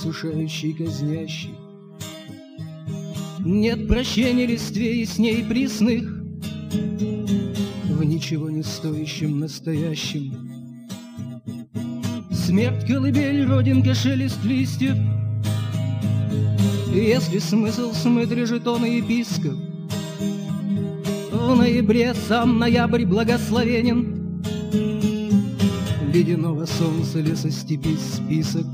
иссушающий, казнящий. Нет прощения листве и с ней пресных, в ничего не стоящем настоящем. Смерть, колыбель, родинка, шелест листьев. Если смысл смыт, режет он и епископ. В ноябре сам ноябрь благословенен. Ледяного солнца, леса, степи список.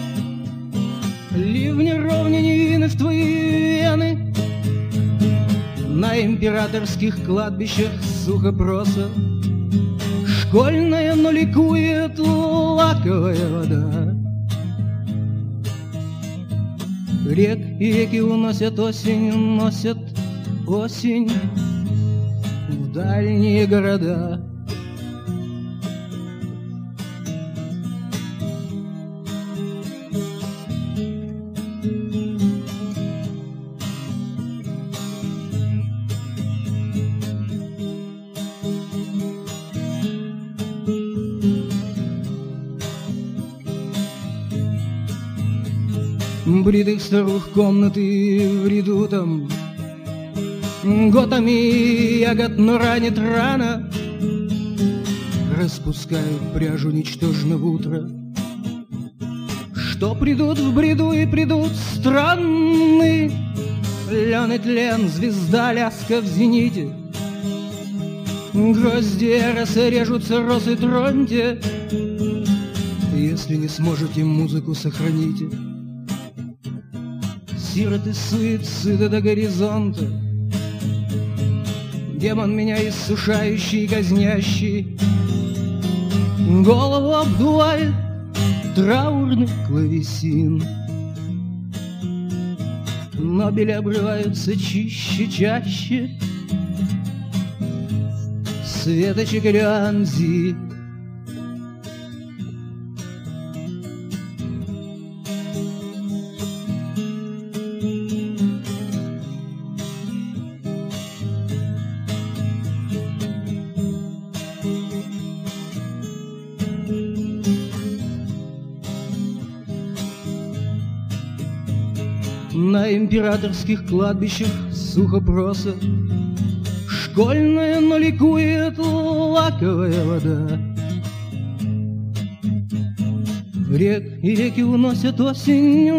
Ливни ровня невинны в твои вены. На императорских кладбищах сухо проса. Школьная, но ликует лаковая вода. Рек и реки уносят осень, уносят осень в дальние города. Бритых старух комнаты в ряду там, готами ягод, но ранит рано. Распускают пряжу ничтожно в утро. Что придут в бреду и придут странны. Лен и тлен, звезда, ляска в зените. Грозди росы режутся, росы троньте. Если не сможете, музыку сохраните. Сироты суицида до горизонта. Демон меня иссушающий, казнящий. Голову обдувает траурный клавесин. Нобели обрываются чище, чаще. Светочек Рианзи. На императорских кладбищах сухо проса. Школьная, но ликует лаковая вода. Рек и реки уносят осень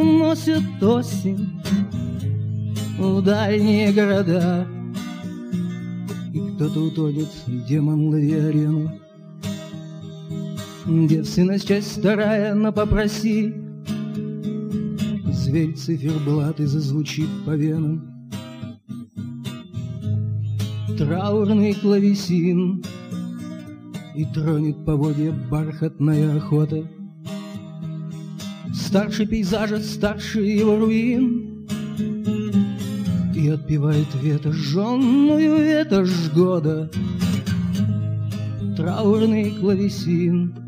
в дальние города. И кто-то утонет, демон, лови арену. Девственность часть вторая, но попроси. Зверь циферблат и зазвучит по венам. Траурный клавесин. И тронет поводья бархатная охота. Старше пейзажа, старше его руин. И отпевает ветошь, жженную ветошь года. Траурный клавесин.